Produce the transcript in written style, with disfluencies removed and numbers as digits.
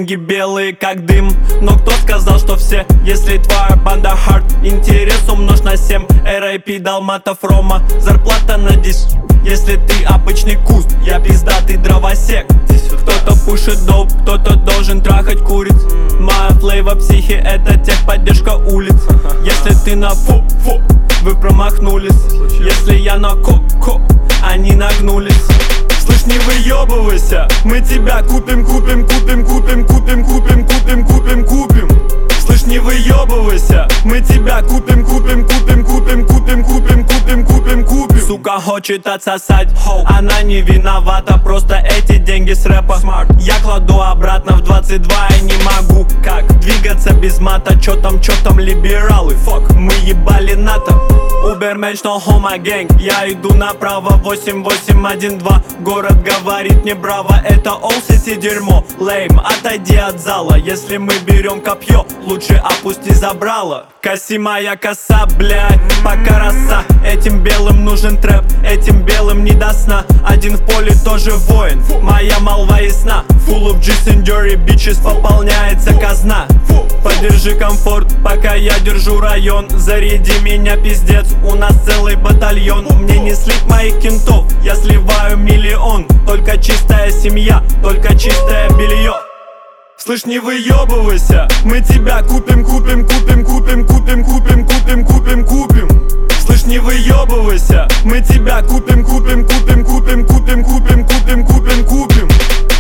деньги белые как дым. Но кто сказал, что все? Если твоя банда хард, интерес умножь на 7. R.I.P. Далматов Рома, зарплата на 10. Если ты обычный куст, я пиздатый дровосек. Кто-то пушит доп, кто-то должен трахать куриц. Моя флейва психи, это техподдержка улиц. Если ты на фу-фу, вы промахнулись. Если я на ко-ко, они нагнулись. Слышь, не выебывайся, мы тебя купим, купим, купим, купим, купим, купим, купим, купим, купим. Слышь, не выебывайся, мы тебя купим, купим, купим, купим, купим, купим, купим, купим, купим. Сука хочет отсосать, она не виновата, просто эти деньги с рэпа. Я кладу обратно в 22, я не могу как двигаться без мата. Чё там либералы, фок, мы ебали НАТО. Уберменш, но хома гэнг, я иду направо, 8812. Город говорит мне браво, это All City дерьмо. Лейм, отойди от зала, если мы берем копье, лучше опусти забрало. Коси моя коса, блядь, пока роса. Этим белым нужен трэп, этим белым не до сна. Один в поле тоже воин, моя молва ясна. Full of juice and dirty bitches, пополняется казна. Подержи комфорт, пока я держу район. Заряди меня, пиздец, у нас целый батальон. Мне не слить моих кентов, я сливаю миллион. Только чистая семья, только чистое белье. Слышь, не выебывайся, мы тебя купим, купим, купим, купим, купим, купим, купим, купим, купим. Слышь, не выебывайся, мы тебя купим, купим, купим, купим, купим, купим, купим, купим, купим.